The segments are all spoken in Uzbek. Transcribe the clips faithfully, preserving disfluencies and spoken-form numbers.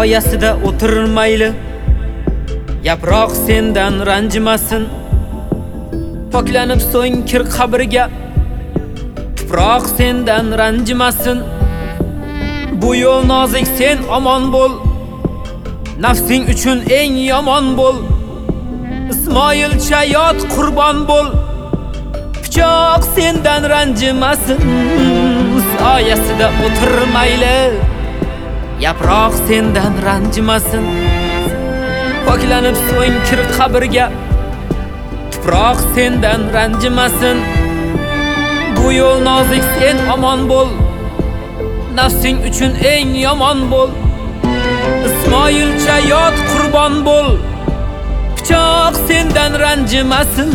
soyasida o'tirmayli, yaproq sendan ranjimasin. Poklanib so'ng kir qabrga, tuproq sendan ranjimasin. Bu yo'l nozik, sen omon bo'l, nafsing uchun eng yomon bo'l. Ismoilcha yot qurbon bo'l, pichoq sendan ranjimasin. Soyasida o'tirmayli, yaproq sendan ranjimasin. Poklanib so'ng kir qabrga, tuproq sendan ranjimasin. Bu yo'l nozik, sen omon bo'l, nafsing uchun eng yomon bo'l. Ismoilcha yot qurbon bo'l, pichoq sendan ranjimasin.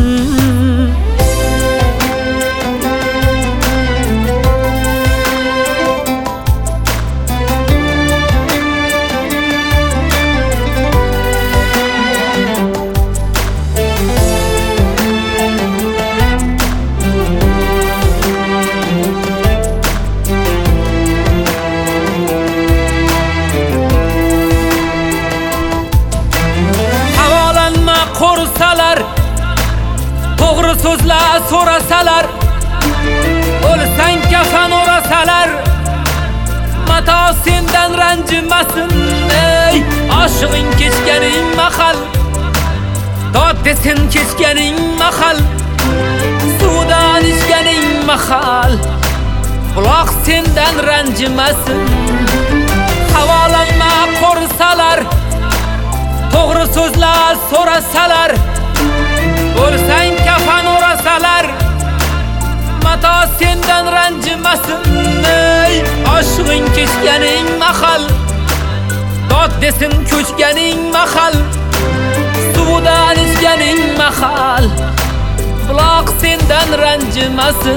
Qo'rsalar, to'g'ri so'zlar so'rasalar, o'lsang kafan o'rasalar, mato sendan ranjimasin. Ey oshig'ing kechganing mahal, dod desin kechganing mahal, suvdan ichganing mahal, buloq sendan ranjimasin. Havolanma qo'rsalar, to'g'ri so'zlar so'rasalar, o'lsang kafan o'rasalar, mato sendan ranjimasin. Ey oshig'ing kechganing mahal, dod desin ko'chganing mahal, suvdan ichganing mahal, buloq sendan ranjimasin.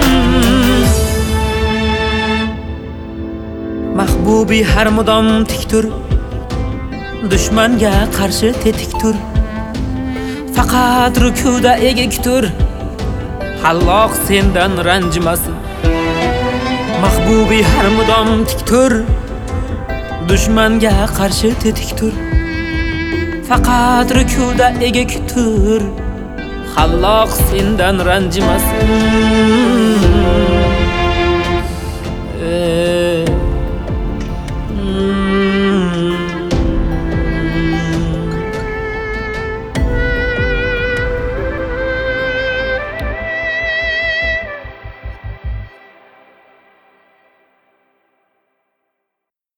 Mahbubi har mudom tik tur, dushmanga qarshi tetik tur. Faqat rukuda egik tur, Alloh sendan ranjimasin. Mahbubi har mudom tik tur, dushmanga qarshi tetik tur. Faqat rukuda egik tur, Alloh sendan ranjimasin.